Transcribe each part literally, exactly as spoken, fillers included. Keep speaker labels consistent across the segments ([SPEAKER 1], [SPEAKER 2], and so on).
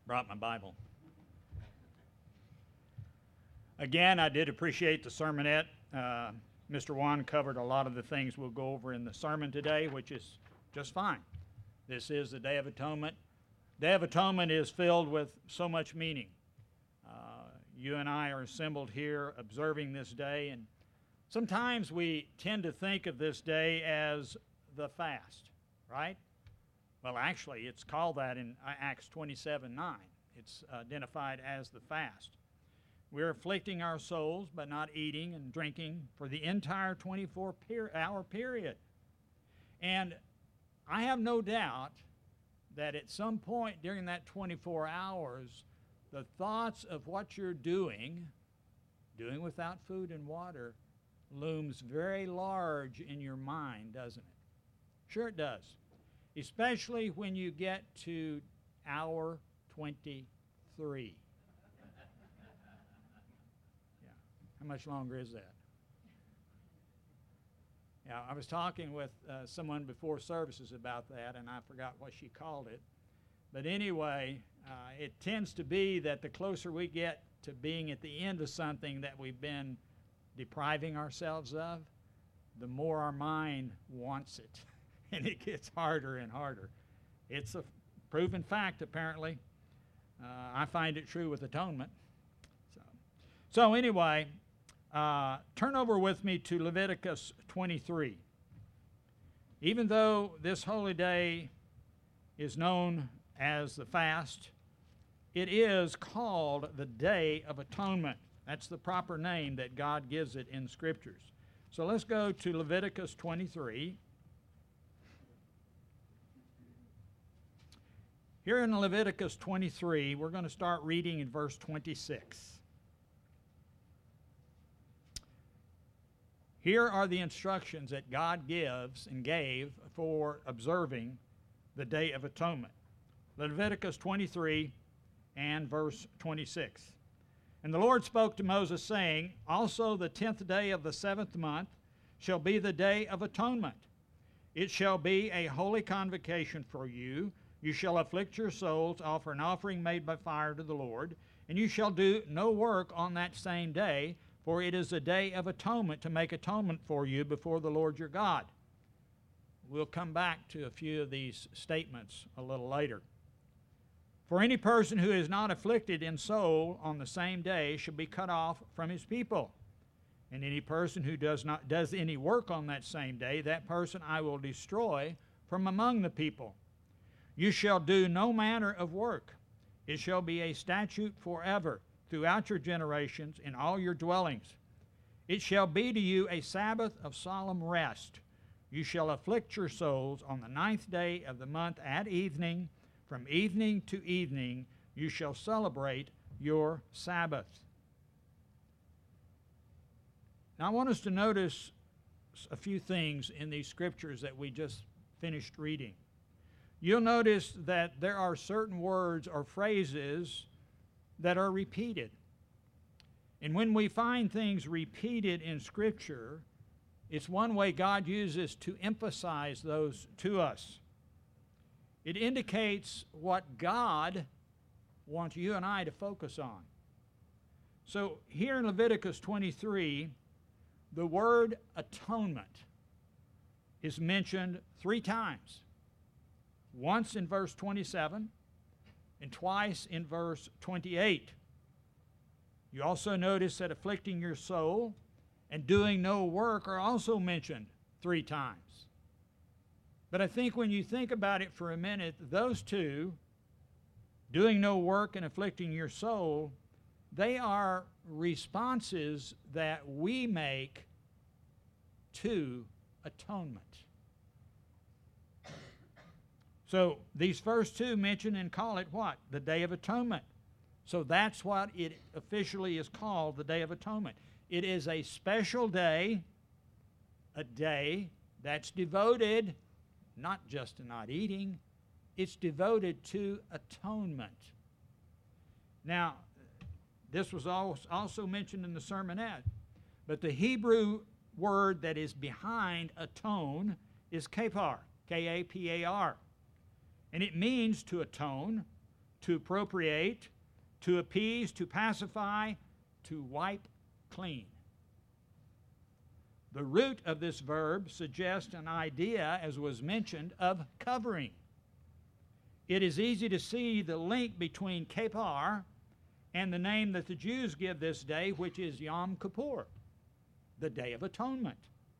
[SPEAKER 1] Brought my Bible. Again, I did appreciate the sermonette. Uh, Mister Juan covered a lot of the things we'll go over in the sermon today, which is just fine. This is the Day of Atonement. Day of Atonement is filled with so much meaning. Uh, you and I are assembled here observing this day, and sometimes we tend to think of this day as the fast, right? Well, actually, it's called that in Acts twenty-seven nine. It's identified as the fast. We're afflicting our souls by not eating and drinking for the entire twenty-four hour period. And I have no doubt that at some point during that twenty-four hours, the thoughts of what you're doing, doing without food and water, looms very large in your mind, doesn't it? Sure it does. Especially when you get to hour twenty-three. Yeah. How much longer is that? Yeah, I was talking with uh, someone before services about that, and I forgot what she called it. But anyway, uh, it tends to be that the closer we get to being at the end of something that we've been depriving ourselves of, the more our mind wants it. And it gets harder and harder. It's a proven fact, apparently. Uh, I find it true with atonement. So, so anyway, uh, turn over with me to Leviticus twenty-three. Even though this holy day is known as the fast, it is called the Day of Atonement. That's the proper name that God gives it in Scriptures. So let's go to Leviticus twenty-three. Here in Leviticus twenty-three, we're going to start reading in verse twenty-six. Here are the instructions that God gives and gave for observing the Day of Atonement. Leviticus twenty-three and verse twenty-six. And the Lord spoke to Moses, saying, Also the tenth day of the seventh month shall be the Day of Atonement. It shall be a holy convocation for you. You shall afflict your souls, offer an offering made by fire to the Lord, and you shall do no work on that same day, for it is a day of atonement to make atonement for you before the Lord your God. We'll come back to a few of these statements a little later. For any person who is not afflicted in soul on the same day shall be cut off from his people. And any person who does not does any work on that same day, that person I will destroy from among the people. You shall do no manner of work. It shall be a statute forever throughout your generations in all your dwellings. It shall be to you a Sabbath of solemn rest. You shall afflict your souls on the ninth day of the month at evening. From evening to evening you shall celebrate your Sabbath. Now I want us to notice a few things in these scriptures that we just finished reading. You'll notice that there are certain words or phrases that are repeated. And when we find things repeated in Scripture, it's one way God uses to emphasize those to us. It indicates what God wants you and I to focus on. So here in Leviticus twenty-three, the word atonement is mentioned three times. Once in verse twenty-seven and twice in verse twenty-eight. You also notice that afflicting your soul and doing no work are also mentioned three times. But I think when you think about it for a minute, those two, doing no work and afflicting your soul, they are responses that we make to atonement. So these first two mention and call it what? The Day of Atonement. So that's what it officially is called, the Day of Atonement. It is a special day, a day that's devoted not just to not eating, it's devoted to atonement. Now, this was also mentioned in the sermonette, but the Hebrew word that is behind atone is kapar, K A P A R. And it means to atone, to appropriate, to appease, to pacify, to wipe clean. The root of this verb suggests an idea, as was mentioned, of covering. It is easy to see the link between Kippur and the name that the Jews give this day, which is Yom Kippur, the Day of Atonement.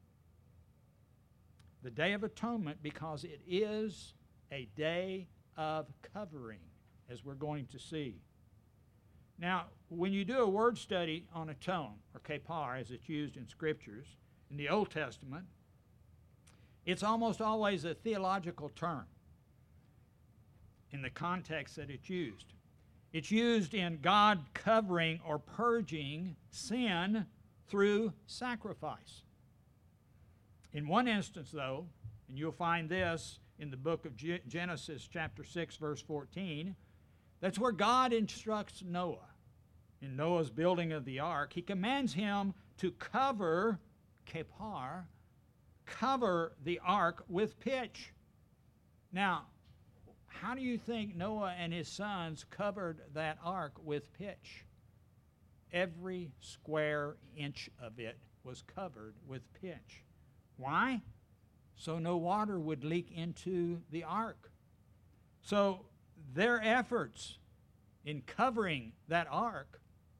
[SPEAKER 1] The Day of Atonement because it is a day of covering, as we're going to see. Now, when you do a word study on atone, or Kippur, as it's used in Scriptures, in the Old Testament, it's almost always a theological term in the context that it's used. It's used in God covering or purging sin through sacrifice. In one instance, though, and you'll find this in the book of Genesis chapter six, verse fourteen, that's where God instructs Noah. In Noah's building of the ark, he commands him to cover, Kippur, cover the ark with pitch. Now, how do you think Noah and his sons covered that ark with pitch? Every square inch of it was covered with pitch. Why? So no water would leak into the ark. So their efforts in covering that ark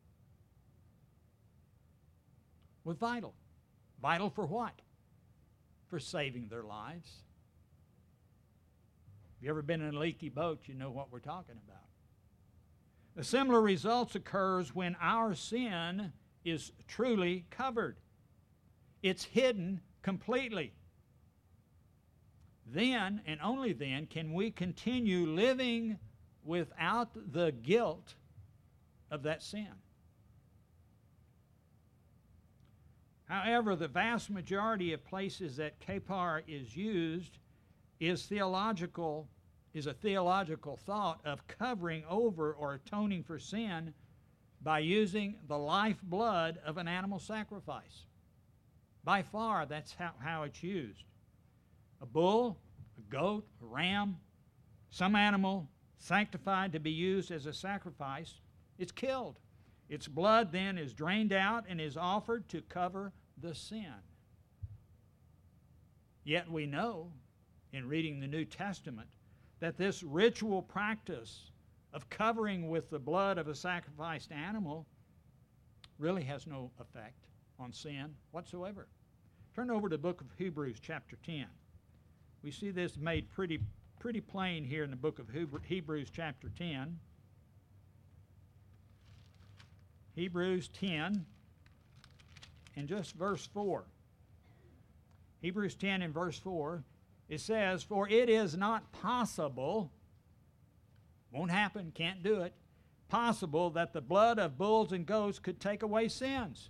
[SPEAKER 1] was vital. Vital for what? For saving their lives. If you've ever been in a leaky boat, you know what we're talking about. A similar results occurs when our sin is truly covered. It's hidden completely. Then, and only then, can we continue living without the guilt of that sin. However, the vast majority of places that Kippur is used is theological, is a theological thought of covering over or atoning for sin by using the lifeblood of an animal sacrifice. By far, that's how, how it's used. A bull, a goat, a ram, some animal sanctified to be used as a sacrifice, it's killed. Its blood then is drained out and is offered to cover the sin. Yet we know, in reading the New Testament, that this ritual practice of covering with the blood of a sacrificed animal really has no effect on sin whatsoever. Turn over to the book of Hebrews chapter ten. We see this made pretty, pretty plain here in the book of Hebrews chapter ten. Hebrews ten and just verse four. Hebrews ten and verse four, it says, "For it is not possible," won't happen, can't do it, "possible that the blood of bulls and goats could take away sins."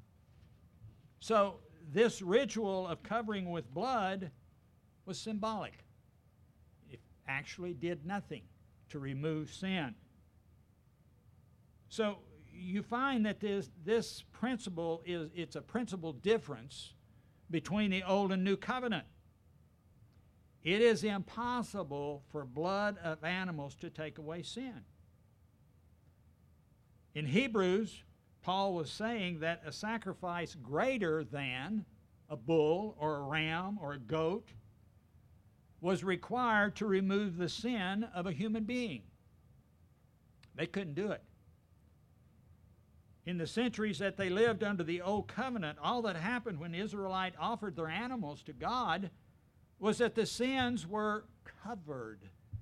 [SPEAKER 1] So this ritual of covering with blood was symbolic. It actually did nothing to remove sin. So you find that this, this principle is, it's a principal difference between the Old and New Covenant. It is impossible for blood of animals to take away sin. In Hebrews, Paul was saying that a sacrifice greater than a bull or a ram or a goat was required to remove the sin of a human being. They couldn't do it. In the centuries that they lived under the Old Covenant, all that happened when the Israelites offered their animals to God was that the sins were covered,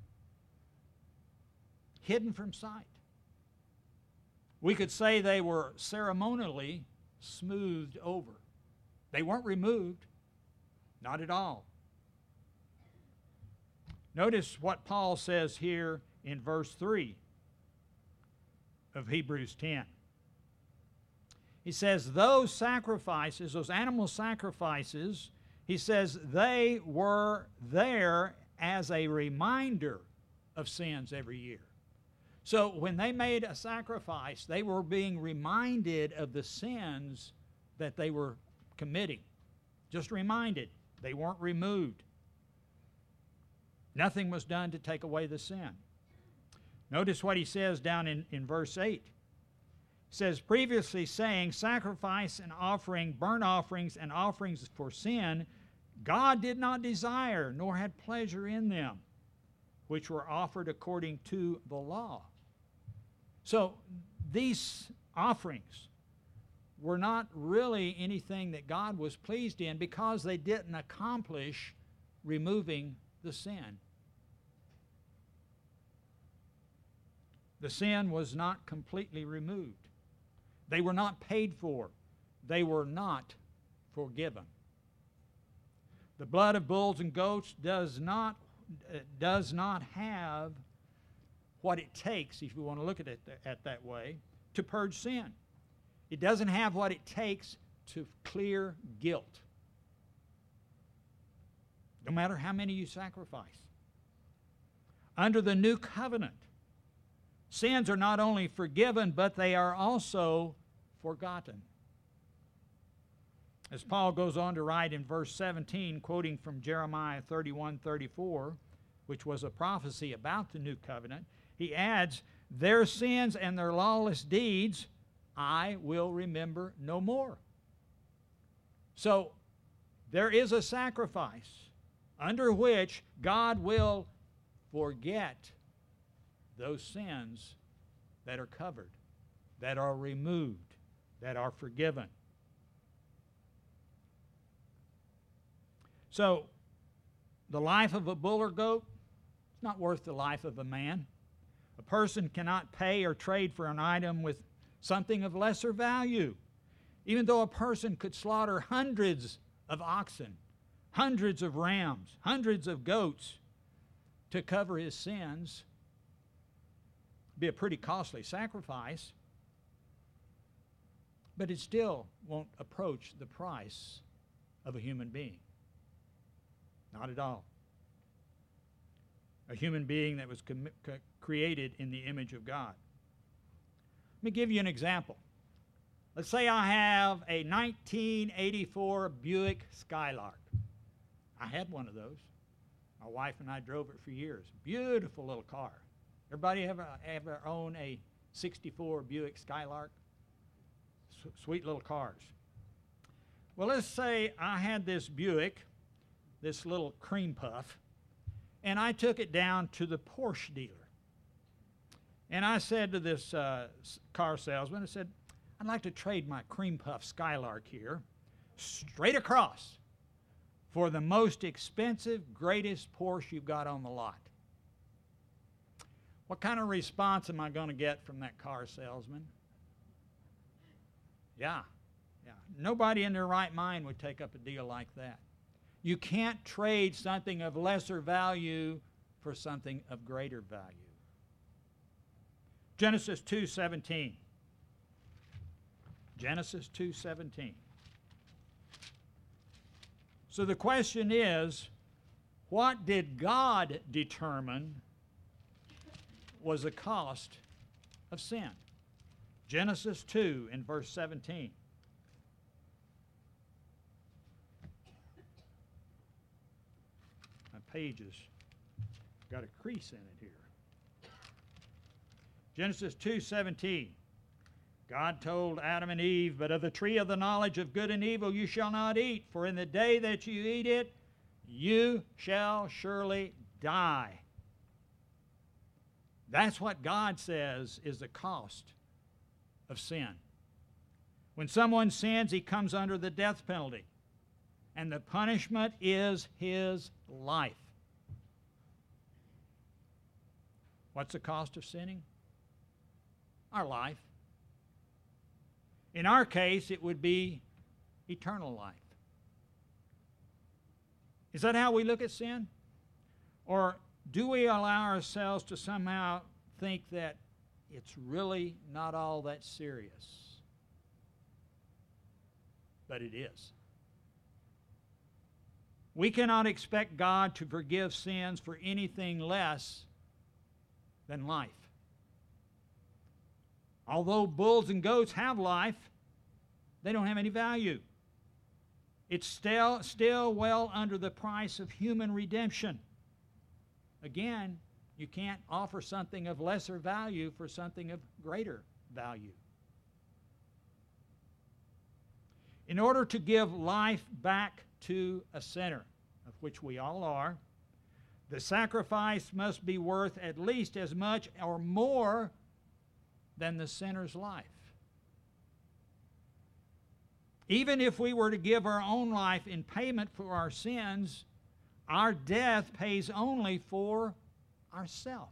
[SPEAKER 1] hidden from sight. We could say they were ceremonially smoothed over. They weren't removed, not at all. Notice what Paul says here in verse three of Hebrews ten. He says, those sacrifices, those animal sacrifices, he says they were there as a reminder of sins every year. So when they made a sacrifice, they were being reminded of the sins that they were committing. Just reminded. They weren't removed. Nothing was done to take away the sin. Notice what he says down in, in verse eight. It says, previously saying, sacrifice and offering, burnt offerings and offerings for sin, God did not desire, nor had pleasure in them, which were offered according to the law. So these offerings were not really anything that God was pleased in because they didn't accomplish removing the sin. The sin was not completely removed. They were not paid for. They were not forgiven. The blood of bulls and goats does not, uh, does not have what it takes, if you want to look at it th- at that way, to purge sin. It doesn't have what it takes to clear guilt, no matter how many you sacrifice. Under the new covenant, sins are not only forgiven, but they are also forgotten. As Paul goes on to write in verse seventeen, quoting from Jeremiah thirty-one thirty-four, which was a prophecy about the new covenant, he adds, their sins and their lawless deeds I will remember no more. So there is a sacrifice under which God will forget those sins that are covered, that are removed, that are forgiven. So, the life of a bull or goat is not worth the life of a man. A person cannot pay or trade for an item with something of lesser value. Even though a person could slaughter hundreds of oxen, hundreds of rams, hundreds of goats to cover his sins, be a pretty costly sacrifice, but it still won't approach the price of a human being. Not at all. A human being that was com- c- created in the image of God. Let me give you an example. Let's say I have a nineteen eighty-four Buick Skylark. I had one of those. My wife and I drove it for years. Beautiful little car. Everybody ever, ever own a sixty-four Buick Skylark? S- sweet little cars. Well, let's say I had this Buick, this little cream puff, and I took it down to the Porsche dealer. And I said to this uh, car salesman, I said, I'd like to trade my cream puff Skylark here straight across for the most expensive, greatest Porsche you've got on the lot. What kind of response am I going to get from that car salesman? Yeah, yeah. Nobody in their right mind would take up a deal like that. You can't trade something of lesser value for something of greater value. Genesis two seventeen. Genesis two seventeen. So the question is, what did God determine was the cost of sin? Genesis two in verse seventeen. My page has got a crease in it here. Genesis two seventeen. God told Adam and Eve, but of the tree of the knowledge of good and evil you shall not eat, for in the day that you eat it, you shall surely die. That's what God says is the cost of sin. When someone sins, he comes under the death penalty, and the punishment is his life. What's the cost of sinning? Our life. In our case, it would be eternal life. Is that how we look at sin? Or do we allow ourselves to somehow think that it's really not all that serious? But it is. We cannot expect God to forgive sins for anything less than life. Although bulls and goats have life, they don't have any value. It's still, still well under the price of human redemption. Again, You can't offer something of lesser value for something of greater value. In order to give life back to a sinner, of which we all are, the sacrifice must be worth at least as much or more than the sinner's life. Even if we were to give our own life in payment for our sins, our death pays only for ourself.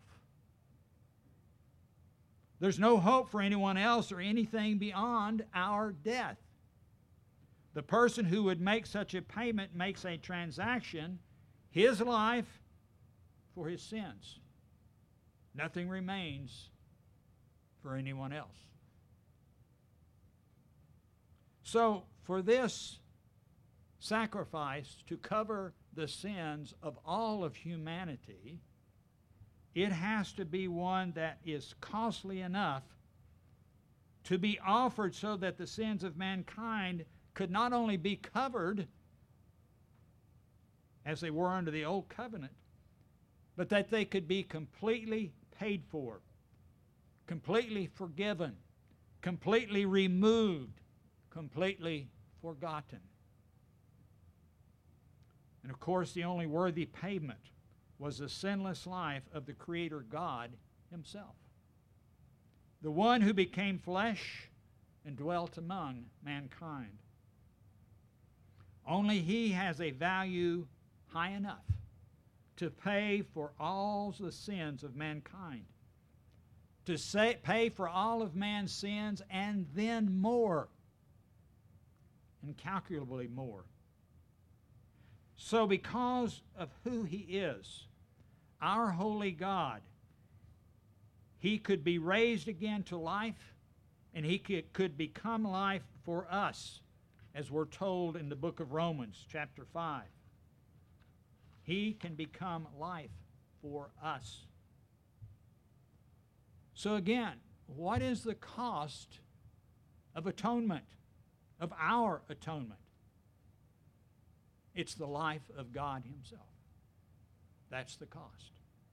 [SPEAKER 1] There's no hope for anyone else or anything beyond our death. The person who would make such a payment makes a transaction, his life for his sins. Nothing remains for anyone else. So, for this sacrifice to cover the sins of all of humanity, it has to be one that is costly enough to be offered so that the sins of mankind could not only be covered as they were under the old covenant, but that they could be completely paid for, completely forgiven, completely removed, completely forgotten. And of course, the only worthy payment was the sinless life of the Creator God Himself, the one who became flesh and dwelt among mankind. Only He has a value high enough to pay for all the sins of mankind, to say, pay for all of man's sins and then more, incalculably more. So because of who He is, our holy God, He could be raised again to life, and He could, could become life for us, as we're told in the book of Romans, chapter five. He can become life for us. So again, what is the cost of atonement, of our atonement? It's the life of God Himself. That's the cost.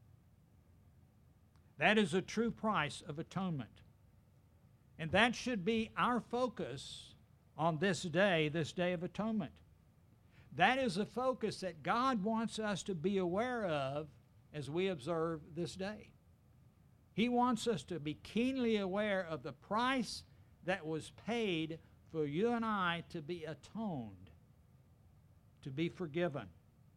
[SPEAKER 1] That is a true price of atonement. And that should be our focus on this day, this day of atonement. That is a focus that God wants us to be aware of as we observe this day. He wants us to be keenly aware of the price that was paid for you and I to be atoned, to be forgiven.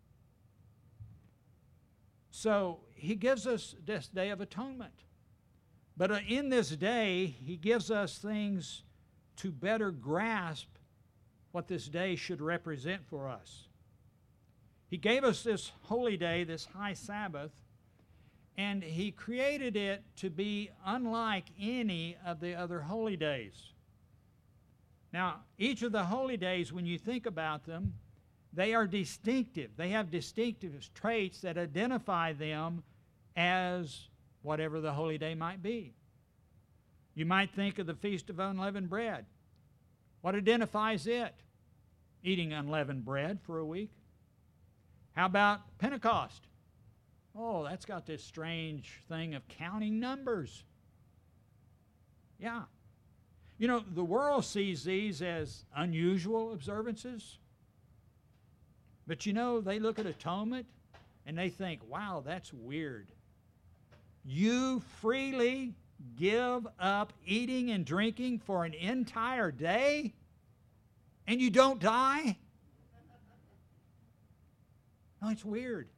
[SPEAKER 1] So He gives us this day of atonement. But uh, in this day, He gives us things to better grasp what this day should represent for us. He gave us this holy day, this high Sabbath, and He created it to be unlike any of the other holy days. Now, each of the holy days, when you think about them, they are distinctive. They have distinctive traits that identify them as whatever the holy day might be. You might think of the Feast of Unleavened Bread. What identifies it? Eating unleavened bread for a week. How about Pentecost? Oh, that's got this strange thing of counting numbers. Yeah. You know, the world sees these as unusual observances. But you know, they look at atonement and they think, wow, that's weird. You freely give up eating and drinking for an entire day and you don't die? No, it's weird.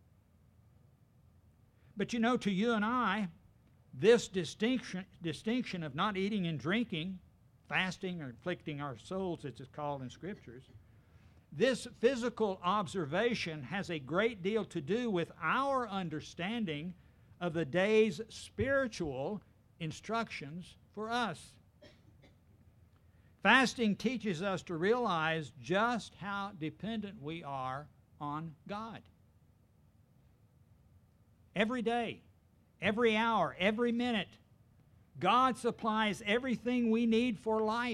[SPEAKER 1] But you know, to you and I, this distinction, distinction of not eating and drinking, fasting or afflicting our souls, as it's called in Scriptures, this physical observation has a great deal to do with our understanding of the day's spiritual instructions for us. Fasting teaches us to realize just how dependent we are on God. Every day, every hour, every minute, God supplies everything we need for life.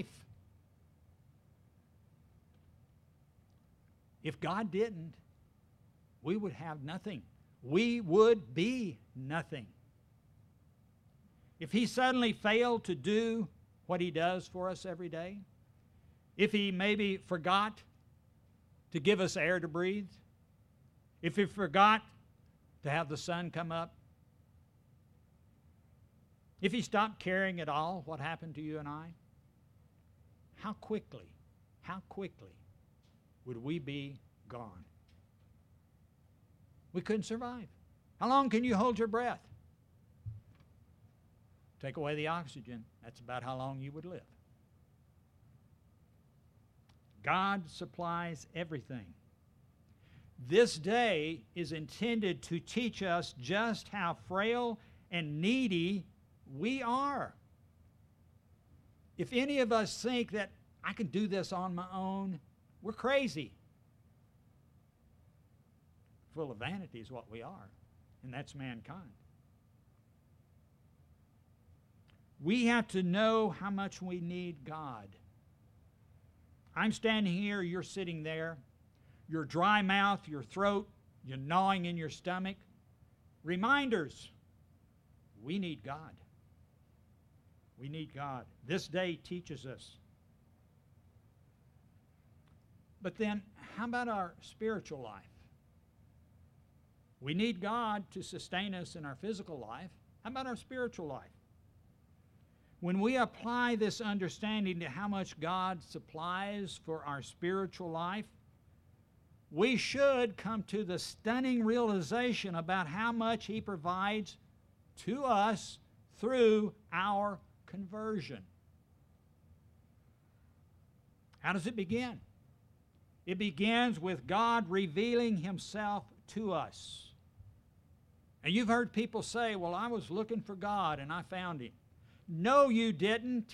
[SPEAKER 1] If God didn't, we would have nothing. We would be nothing. If he suddenly failed to do what he does for us every day, if he maybe forgot to give us air to breathe, if he forgot to have the sun come up, if he stopped caring at all what happened to you and I, how quickly, how quickly would we be gone? We couldn't survive. How long can you hold your breath? Take away the oxygen, that's about how long you would live. God supplies everything. This day is intended to teach us just how frail and needy we are. If any of us think that I can do this on my own, we're crazy. Full of vanity is what we are, and that's mankind. We have to know how much we need God. I'm standing here, you're sitting there. Your dry mouth, your throat, you're gnawing in your stomach. Reminders, we need God. We need God. This day teaches us. But then, how about our spiritual life? We need God to sustain us in our physical life. How about our spiritual life? When we apply this understanding to how much God supplies for our spiritual life, we should come to the stunning realization about how much He provides to us through our conversion. How does it begin? It begins with God revealing Himself to us. And you've heard people say, well, I was looking for God and I found Him. No, you didn't.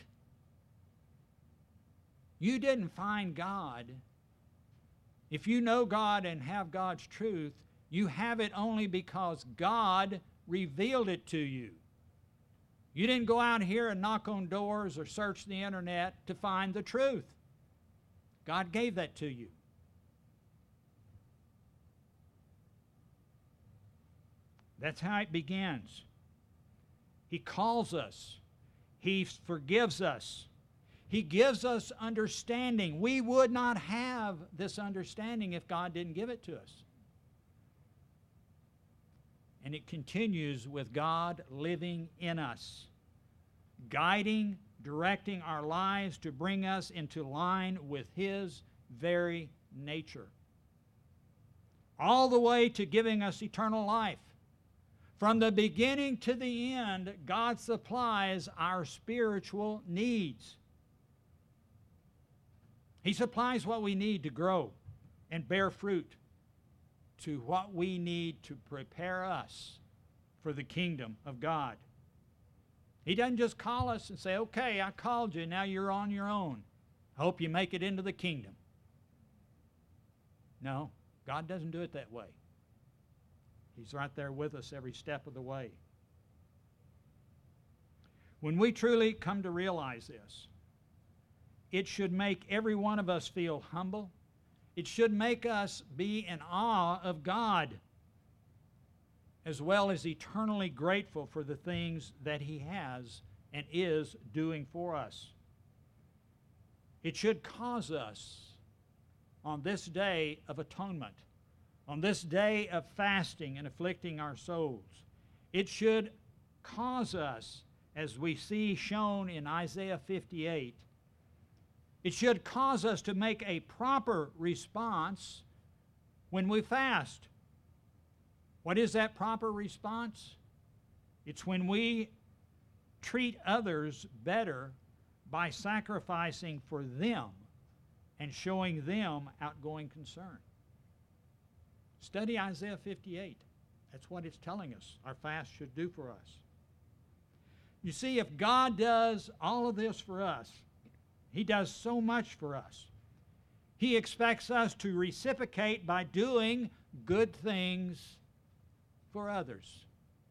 [SPEAKER 1] You didn't find God. If you know God and have God's truth, you have it only because God revealed it to you. You didn't go out here and knock on doors or search the internet to find the truth. God gave that to you. That's how it begins. He calls us. He forgives us. He gives us understanding. We would not have this understanding if God didn't give it to us. And it continues with God living in us, guiding, directing our lives to bring us into line with His very nature, all the way to giving us eternal life. From the beginning to the end, God supplies our spiritual needs. He supplies what we need to grow and bear fruit, to what we need to prepare us for the kingdom of God. He doesn't just call us and say, okay, I called you, now you're on your own. I hope you make it into the kingdom. No, God doesn't do it that way. He's right there with us every step of the way. When we truly come to realize this, it should make every one of us feel humble. It should make us be in awe of God, as well as eternally grateful for the things that He has and is doing for us. It should cause us, on this day of atonement, on this day of fasting and afflicting our souls, it should cause us, as we see shown in Isaiah fifty-eight, it should cause us to make a proper response when we fast. What is that proper response? It's when we treat others better by sacrificing for them and showing them outgoing concern. Study Isaiah fifty-eight. That's what it's telling us our fast should do for us. You see, if God does all of this for us, He does so much for us. He expects us to reciprocate by doing good things for others.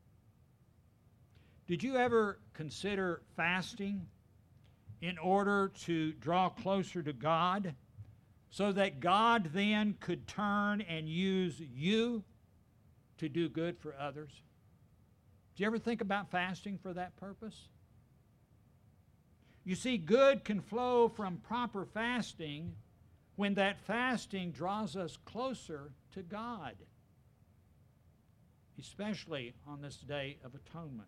[SPEAKER 1] Did you ever consider fasting in order to draw closer to God, so that God then could turn and use you to do good for others? Do you ever think about fasting for that purpose? You see, good can flow from proper fasting when that fasting draws us closer to God, especially on this Day of Atonement.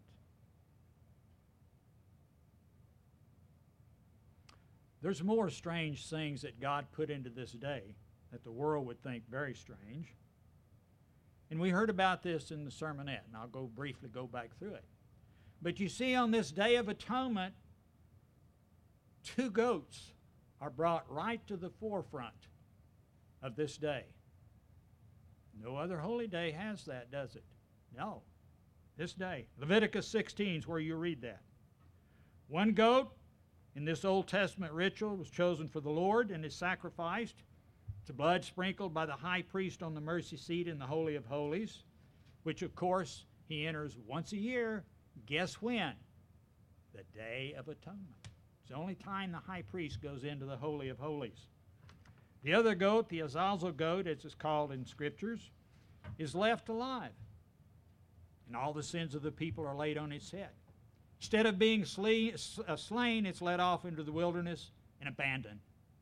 [SPEAKER 1] There's more strange things that God put into this day that the world would think very strange. And we heard about this in the sermonette, and I'll go briefly go back through it. But you see, on this Day of Atonement, two goats are brought right to the forefront of this day. No other holy day has that, does it? No. This day. Leviticus sixteen is where you read that. One goat in this Old Testament ritual was chosen for the Lord and is sacrificed. It's blood sprinkled by the high priest on the mercy seat in the Holy of Holies, which of course he enters once a year. Guess when? The Day of Atonement. It's the only time the high priest goes into the Holy of Holies. The other goat, the Azazel goat, as it's called in Scriptures, is left alive. And all the sins of the people are laid on its head. Instead of being slain, it's led off into the wilderness and abandoned.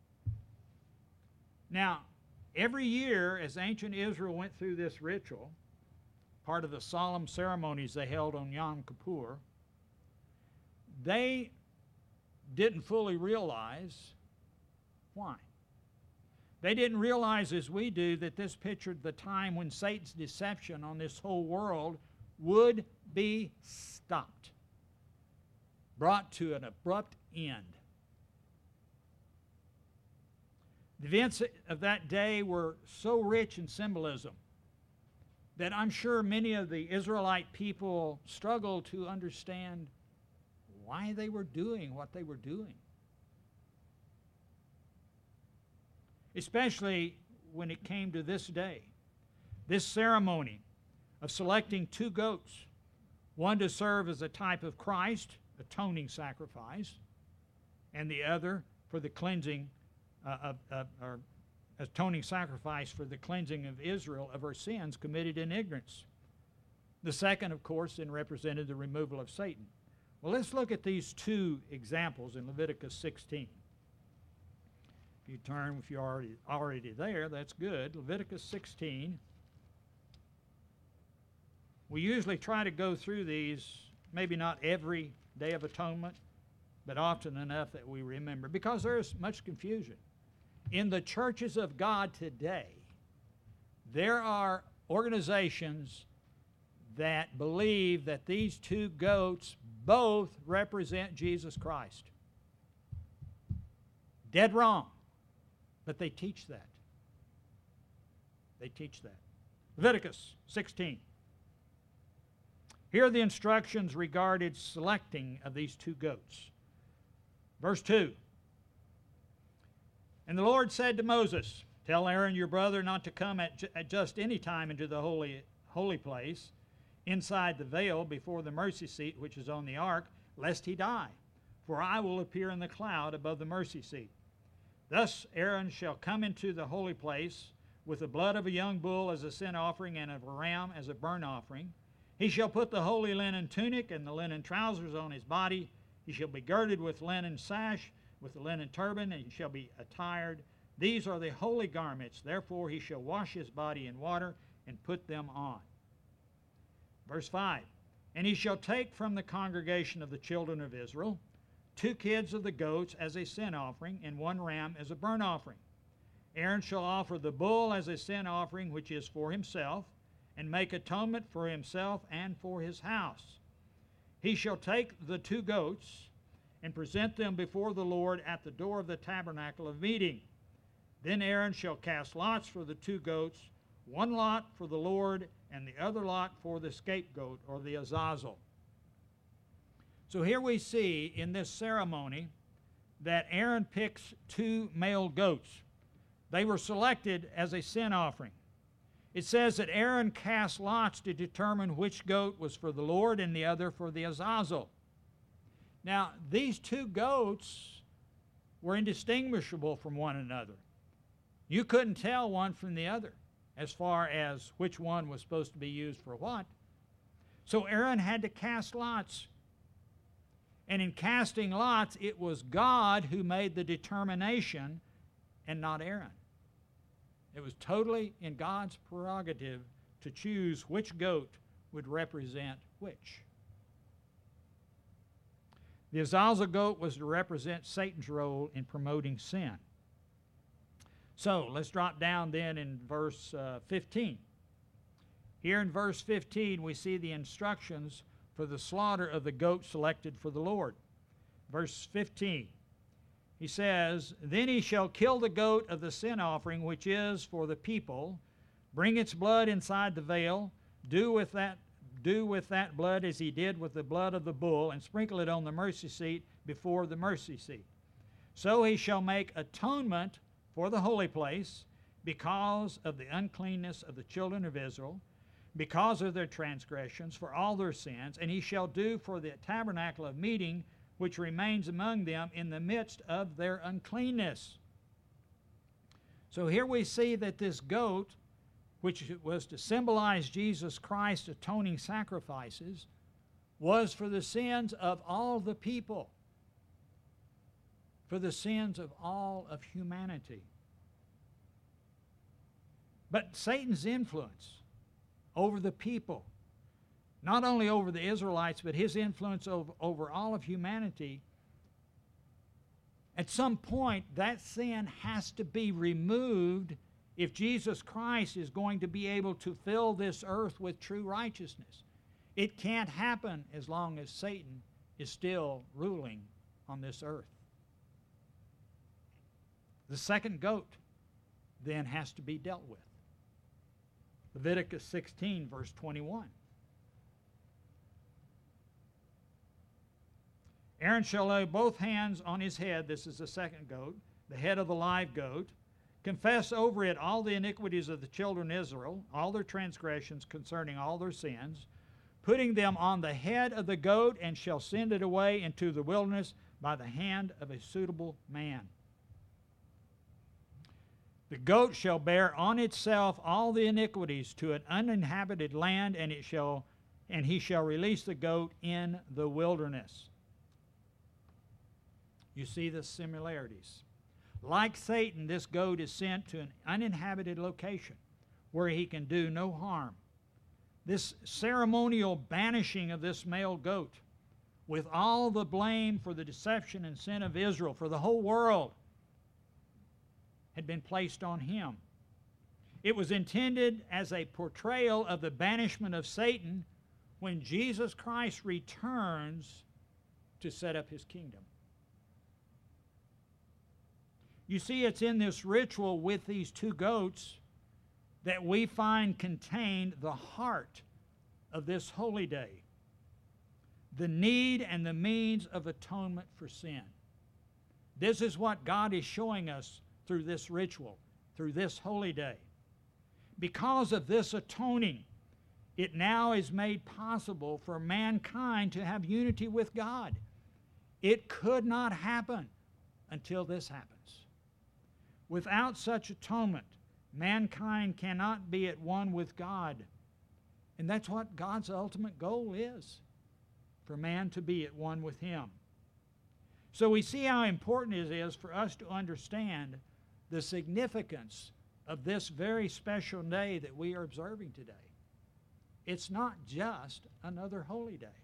[SPEAKER 1] Now, every year as ancient Israel went through this ritual, part of the solemn ceremonies they held on Yom Kippur, they didn't fully realize why. They didn't realize, as we do, that this pictured the time when Satan's deception on this whole world would be stopped, brought to an abrupt end. The events of that day were so rich in symbolism that I'm sure many of the Israelite people struggled to understand why they were doing what they were doing. Especially when it came to this day, this ceremony of selecting two goats, one to serve as a type of Christ, atoning sacrifice, and the other for the cleansing uh, of, of or atoning sacrifice for the cleansing of Israel of her sins committed in ignorance. The second, of course, then represented the removal of Satan. Well, let's look at these two examples in Leviticus sixteen. If you turn, if you're already, already there, that's good. Leviticus sixteen. We usually try to go through these, maybe not every Day of Atonement, but often enough that we remember, because there is much confusion. In the churches of God today, there are organizations that believe that these two goats both represent Jesus Christ. Dead wrong. But they teach that. They teach that. Leviticus sixteen. Here are the instructions regarding selecting of these two goats. Verse two. And the Lord said to Moses, tell Aaron your brother not to come at, ju at just any time into the holy, holy place, inside the veil before the mercy seat which is on the ark, lest he die. For I will appear in the cloud above the mercy seat. Thus Aaron shall come into the holy place with the blood of a young bull as a sin offering and of a ram as a burnt offering. He shall put the holy linen tunic and the linen trousers on his body. He shall be girded with linen sash, with the linen turban, and he shall be attired. These are the holy garments. Therefore he shall wash his body in water and put them on. Verse five. And he shall take from the congregation of the children of Israel two kids of the goats as a sin offering, and one ram as a burnt offering. Aaron shall offer the bull as a sin offering, which is for himself, and make atonement for himself and for his house. He shall take the two goats and present them before the Lord at the door of the tabernacle of meeting. Then Aaron shall cast lots for the two goats, one lot for the Lord, and the other lot for the scapegoat, or the Azazel. So here we see in this ceremony that Aaron picks two male goats. They were selected as a sin offering. It says that Aaron cast lots to determine which goat was for the Lord and the other for the Azazel. Now, these two goats were indistinguishable from one another. You couldn't tell one from the other as far as which one was supposed to be used for what. So Aaron had to cast lots. And in casting lots, it was God who made the determination and not Aaron. It was totally in God's prerogative to choose which goat would represent which. The Azazel goat was to represent Satan's role in promoting sin. So let's drop down then in verse uh, fifteen. Here in verse fifteen, we see the instructions for the slaughter of the goat selected for the Lord. Verse fifteen, he says, "Then he shall kill the goat of the sin offering, which is for the people, bring its blood inside the veil, do with that do with that blood as he did with the blood of the bull, and sprinkle it on the mercy seat before the mercy seat. So he shall make atonement for the holy place because of the uncleanness of the children of Israel, because of their transgressions, for all their sins, and he shall do for the tabernacle of meeting which remains among them in the midst of their uncleanness." So here we see that this goat, which was to symbolize Jesus Christ's atoning sacrifices, was for the sins of all the people, for the sins of all of humanity. But Satan's influence over the people, not only over the Israelites, but his influence over, over all of humanity, at some point that sin has to be removed if Jesus Christ is going to be able to fill this earth with true righteousness. It can't happen as long as Satan is still ruling on this earth. The second goat then has to be dealt with. Leviticus sixteen, verse twenty-one. "Aaron shall lay both hands on his head," this is the second goat, "the head of the live goat, confess over it all the iniquities of the children of Israel, all their transgressions concerning all their sins, putting them on the head of the goat, and shall send it away into the wilderness by the hand of a suitable man. The goat shall bear on itself all the iniquities to an uninhabited land, and it shall and he shall release the goat in the wilderness." You see the similarities. Like Satan, this goat is sent to an uninhabited location where he can do no harm. This ceremonial banishing of this male goat, with all the blame for the deception and sin of Israel, for the whole world, had been placed on him. It was intended as a portrayal of the banishment of Satan when Jesus Christ returns to set up his kingdom. You see, it's in this ritual with these two goats that we find contained the heart of this holy day, the need and the means of atonement for sin. This is what God is showing us through this ritual, through this holy day. Because of this atoning, it now is made possible for mankind to have unity with God. It could not happen until this happens. Without such atonement, mankind cannot be at one with God. And that's what God's ultimate goal is, for man to be at one with him. So we see how important it is for us to understand the significance of this very special day that we are observing today. It's not just another holy day.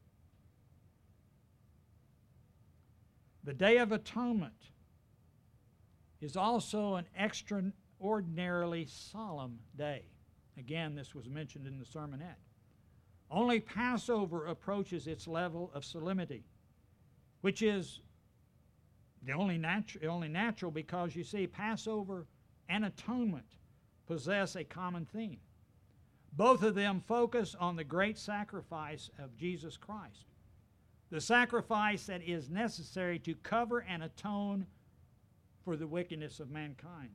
[SPEAKER 1] The Day of Atonement is also an extraordinarily solemn day. Again, this was mentioned in the sermonette. Only Passover approaches its level of solemnity, which is the only, natu- only natural because, you see, Passover and atonement possess a common theme. Both of them focus on the great sacrifice of Jesus Christ, the sacrifice that is necessary to cover and atone for the wickedness of mankind.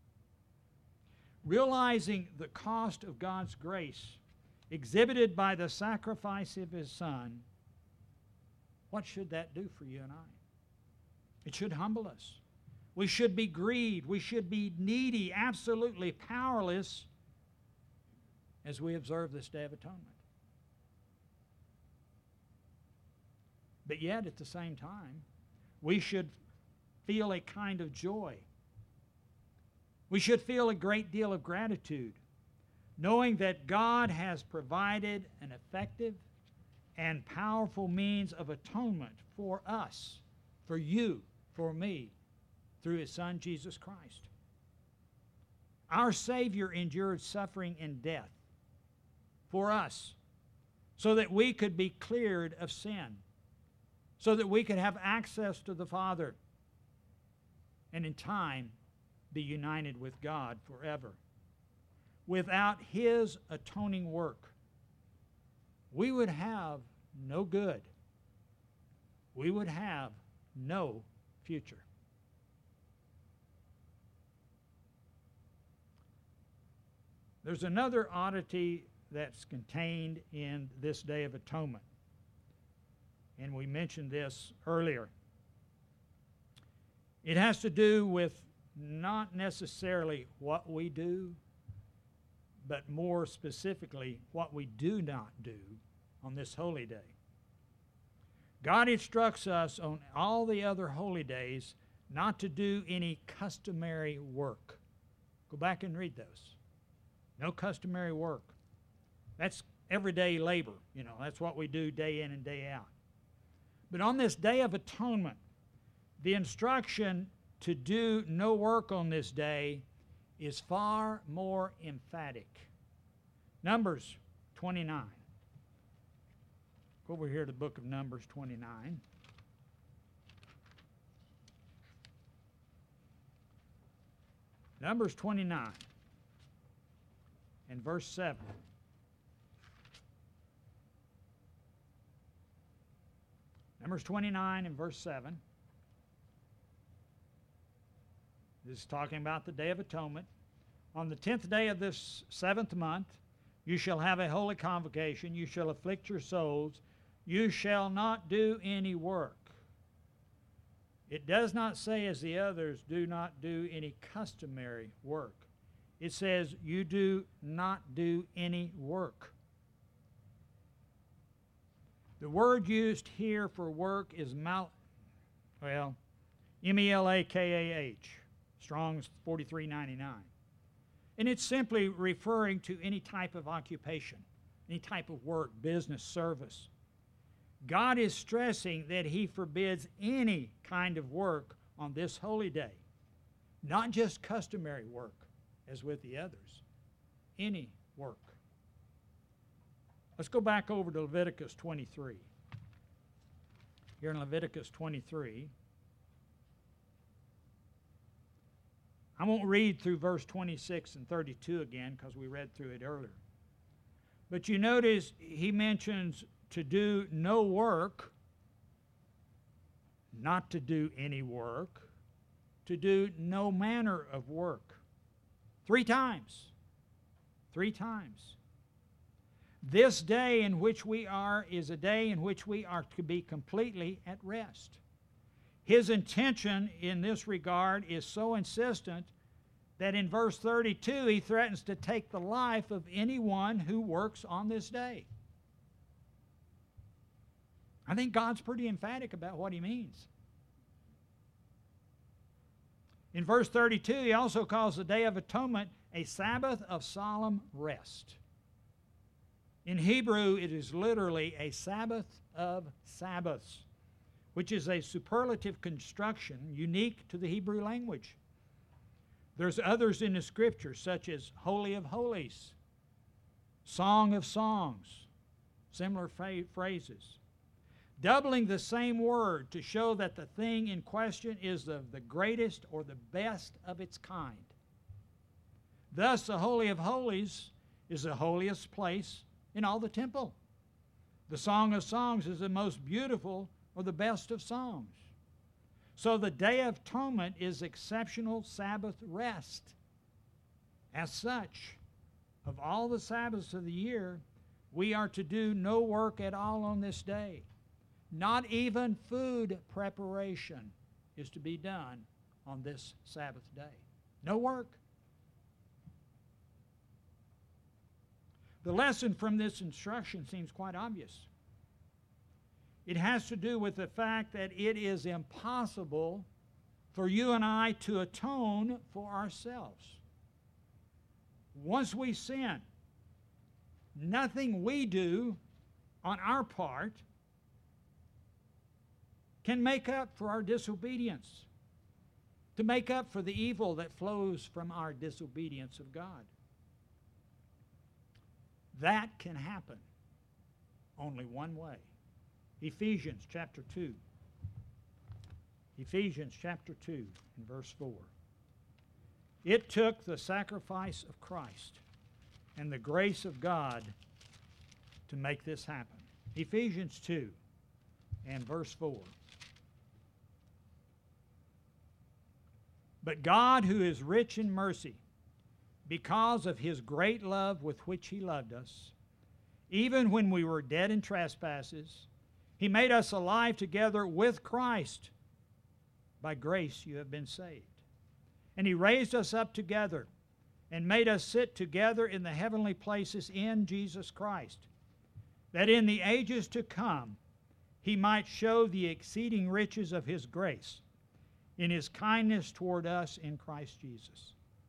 [SPEAKER 1] Realizing the cost of God's grace exhibited by the sacrifice of his Son, what should that do for you and I? It should humble us. We should be grieved. We should be needy, absolutely powerless as we observe this Day of Atonement. But yet, at the same time, we should feel a kind of joy. We should feel a great deal of gratitude, knowing that God has provided an effective and powerful means of atonement for us, for you, for me, through His Son, Jesus Christ. Our Savior endured suffering and death for us so that we could be cleared of sin, so that we could have access to the Father, and in time be united with God forever. Without His atoning work, we would have no good. We would have no future. There's another oddity that's contained in this Day of Atonement, and we mentioned this earlier. It has to do with not necessarily what we do, but more specifically what we do not do on this holy day. God instructs us on all the other holy days not to do any customary work. Go back and read those. No customary work. That's everyday labor. You know, that's what we do day in and day out. But on this Day of Atonement, the instruction to do no work on this day is far more emphatic. Numbers twenty-nine. Go over here to the book of Numbers twenty-nine. Numbers twenty-nine and verse seven. Numbers twenty-nine and verse seven. This is talking about the Day of Atonement. On the tenth day of this seventh month, you shall have a holy convocation. You shall afflict your souls. You shall not do any work. It does not say, as the others, do not do any customary work. It says, you do not do any work. The word used here for work is mal, well, M E L A K A H, Strong's forty-three ninety-nine. And it's simply referring to any type of occupation, any type of work, business, service. God is stressing that He forbids any kind of work on this holy day, not just customary work, as with the others, any work. Let's go back over to Leviticus twenty-three. Here in Leviticus twenty-three, I won't read through verse twenty-six and thirty-two again because we read through it earlier. But you notice he mentions to do no work, not to do any work, to do no manner of work. Three times. Three times. This day in which we are is a day in which we are to be completely at rest. His intention in this regard is so insistent that in verse thirty-two he threatens to take the life of anyone who works on this day. I think God's pretty emphatic about what He means. In verse thirty-two, He also calls the Day of Atonement a Sabbath of solemn rest. In Hebrew, it is literally a Sabbath of Sabbaths, which is a superlative construction unique to the Hebrew language. There's others in the Scripture, such as Holy of Holies, Song of Songs, similar phrases, doubling the same word to show that the thing in question is of the greatest or the best of its kind. Thus, the Holy of Holies is the holiest place in all the temple. The Song of Songs is the most beautiful or the best of songs. So the Day of Atonement is exceptional Sabbath rest. As such, of all the Sabbaths of the year, we are to do no work at all on this day. Not even food preparation is to be done on this Sabbath day. No work. The lesson from this instruction seems quite obvious. It has to do with the fact that it is impossible for you and I to atone for ourselves. Once we sin, nothing we do on our part can make up for our disobedience, to make up for the evil that flows from our disobedience of God. That can happen only one way. Ephesians chapter two. Ephesians chapter two and verse four. It took the sacrifice of Christ and the grace of God to make this happen. Ephesians two and verse four. But God, who is rich in mercy, because of his great love with which he loved us, even when we were dead in trespasses, he made us alive together with Christ. By grace you have been saved. And he raised us up together and made us sit together in the heavenly places in Jesus Christ, that in the ages to come he might show the exceeding riches of his grace in his kindness toward us in Christ Jesus.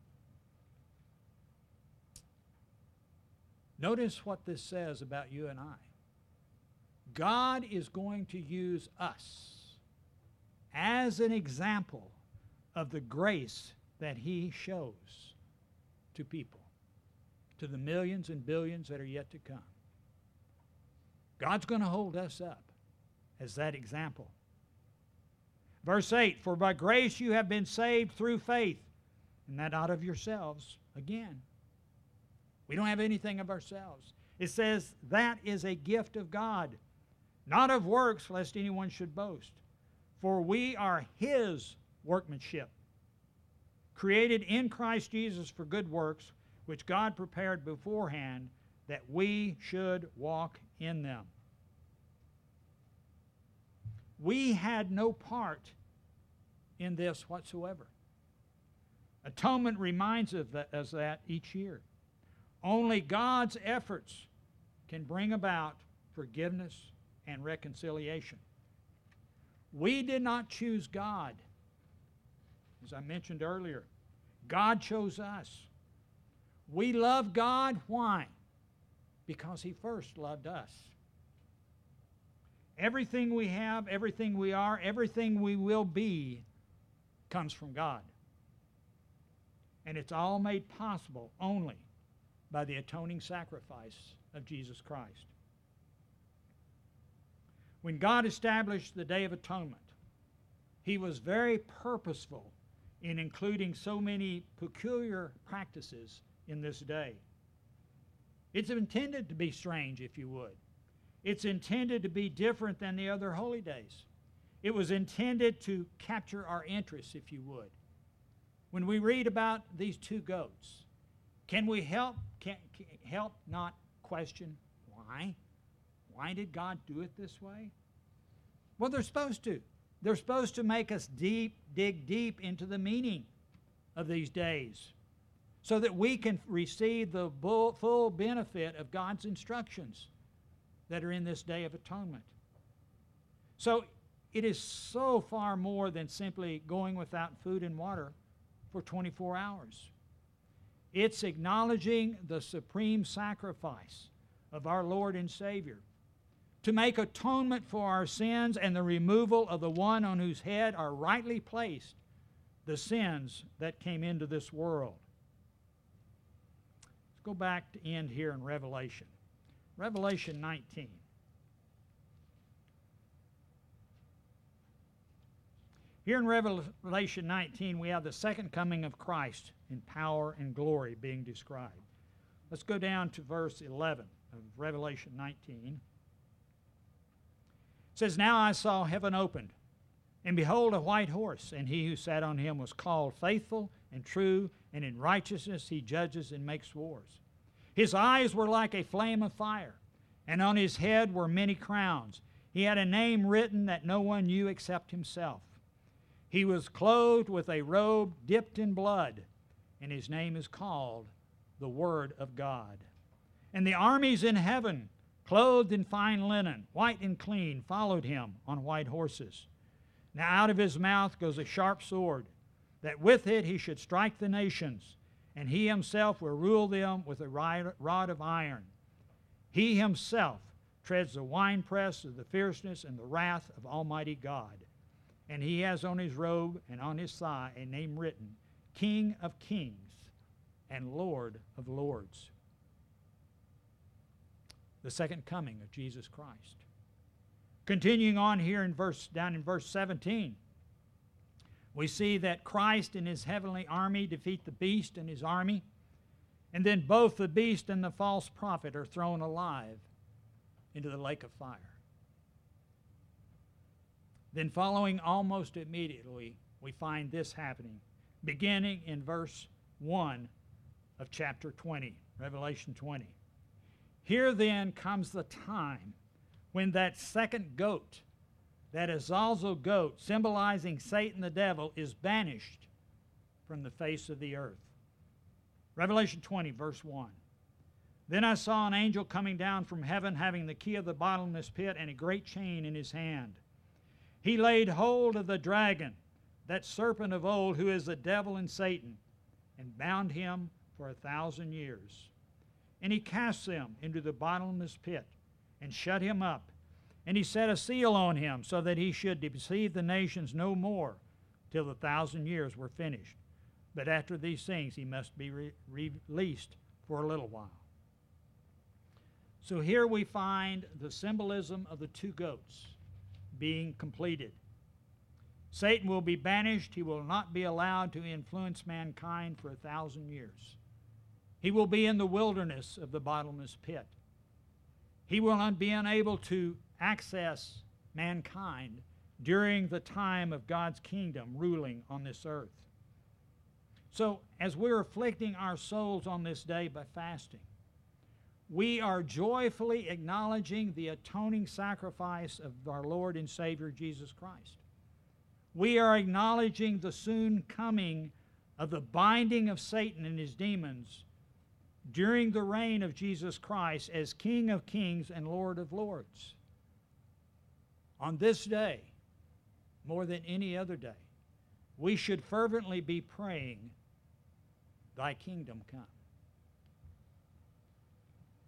[SPEAKER 1] Notice what this says about you and I. God is going to use us as an example of the grace that he shows to people, to the millions and billions that are yet to come. God's going to hold us up as that example. Verse eight, for by grace you have been saved through faith, and that not of yourselves. Again, we don't have anything of ourselves. It says that is a gift of God, not of works, lest anyone should boast. For we are his workmanship, created in Christ Jesus for good works, which God prepared beforehand that we should walk in them. We had no part in this whatsoever. Atonement reminds us that each year. Only God's efforts can bring about forgiveness and reconciliation. We did not choose God. As I mentioned earlier, God chose us. We love God. Why? Because he first loved us. Everything we have, everything we are, everything we will be comes from God. And it's all made possible only by the atoning sacrifice of Jesus Christ. When God established the Day of Atonement, he was very purposeful in including so many peculiar practices in this day. It's intended to be strange, if you would. It's intended to be different than the other holy days. It was intended to capture our interest, if you would. When we read about these two goats, can we help, can, can help not question why? Why did God do it this way? Well, they're supposed to. They're supposed to make us deep, dig deep into the meaning of these days so that we can receive the full benefit of God's instructions that are in this Day of Atonement. So it is so far more than simply going without food and water for twenty-four hours. It's acknowledging the supreme sacrifice of our Lord and Savior to make atonement for our sins and the removal of the one on whose head are rightly placed the sins that came into this world. Let's go back to end here in Revelation. Revelation nineteen. Here in Revelation nineteen, we have the second coming of Christ in power and glory being described. Let's go down to verse eleven of Revelation nineteen. It says, now I saw heaven opened, and behold a white horse, and he who sat on him was called Faithful and True, and in righteousness he judges and makes wars. His eyes were like a flame of fire, and on his head were many crowns. He had a name written that no one knew except himself. He was clothed with a robe dipped in blood, and his name is called the Word of God. And the armies in heaven clothed in fine linen, white and clean, followed him on white horses. Now out of his mouth goes a sharp sword, that with it he should strike the nations, and he himself will rule them with a rod of iron. He himself treads the winepress of the fierceness and the wrath of Almighty God. And he has on his robe and on his thigh a name written, King of Kings and Lord of Lords. The second coming of Jesus Christ. Continuing on here in verse, down in verse seventeen, we see that Christ and his heavenly army defeat the beast and his army, and then both the beast and the false prophet are thrown alive into the lake of fire. Then following almost immediately, we find this happening, beginning in verse one of chapter twenty, Revelation twenty. Here then comes the time when that second goat, that Azazel goat, symbolizing Satan the devil, is banished from the face of the earth. Revelation twenty, verse one. Then I saw an angel coming down from heaven, having the key of the bottomless pit and a great chain in his hand. He laid hold of the dragon, that serpent of old, who is the devil and Satan, and bound him for a thousand years. And he cast them into the bottomless pit, and shut him up. And he set a seal on him, so that he should deceive the nations no more, till the thousand years were finished. But after these things he must be re released for a little while. So here we find the symbolism of the two goats being completed. Satan will be banished. He will not be allowed to influence mankind for a thousand years. He will be in the wilderness of the bottomless pit. He will not be unable to access mankind during the time of God's kingdom ruling on this earth. So, as we're afflicting our souls on this day by fasting, we are joyfully acknowledging the atoning sacrifice of our Lord and Savior Jesus Christ. We are acknowledging the soon coming of the binding of Satan and his demons during the reign of Jesus Christ as King of Kings and Lord of Lords. On this day, more than any other day, we should fervently be praying, Thy kingdom come.